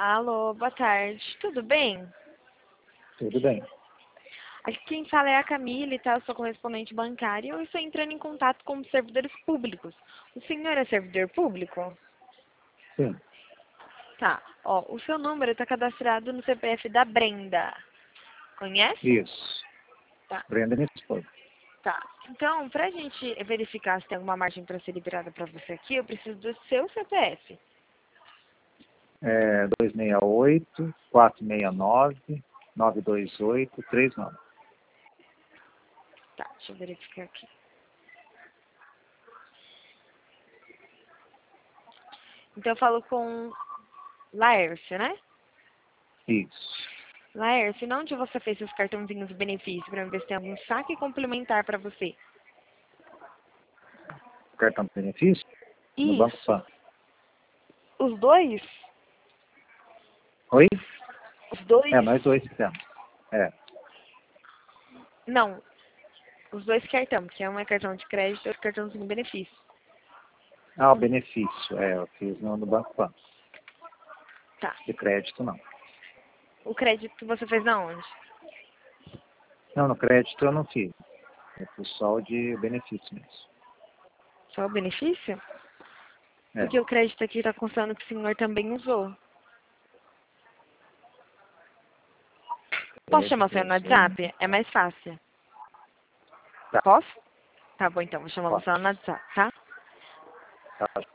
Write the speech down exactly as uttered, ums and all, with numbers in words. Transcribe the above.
Alô, boa tarde. Tudo bem? Tudo bem. Aqui quem fala é a Camille, tá? Eu sou correspondente bancária e eu estou entrando em contato com os servidores públicos. O senhor é servidor público? Sim, Tá. Ó, o seu número está cadastrado no C P F da Brenda. Conhece? isso. Tá. Brenda é minha esposa. Tá. Então, pra gente verificar se tem alguma margem para ser liberada para você aqui, eu preciso do seu C P F. É dois seis oito, quatro seis nove, nove dois oito, três nove. Tá, deixa eu verificar aqui. Então eu falo com Laércio, né? Isso. Laércio, onde você fez seus cartãozinhos de benefício para ver se tem algum saque complementar para você? Cartão de benefício? No Banco Isso. Pan. Os dois? Oi? Os dois? É, nós dois temos. É. Não, os dois cartão, que um é cartão de crédito e outro cartãozinho de benefício. Ah, o benefício. É, eu fiz no, no Banco Pan. Tá. De crédito, não. O crédito que você fez na onde? Não, no crédito eu não fiz. Eu fiz só o de benefício mesmo. Só o benefício? É. Porque o crédito aqui está constando que o senhor também usou. Posso chamar o senhor no Crédito, eu WhatsApp? É mais fácil. Tá. Posso? Tá bom, então. Vou chamar Pode. você lá no WhatsApp, tá? Tá.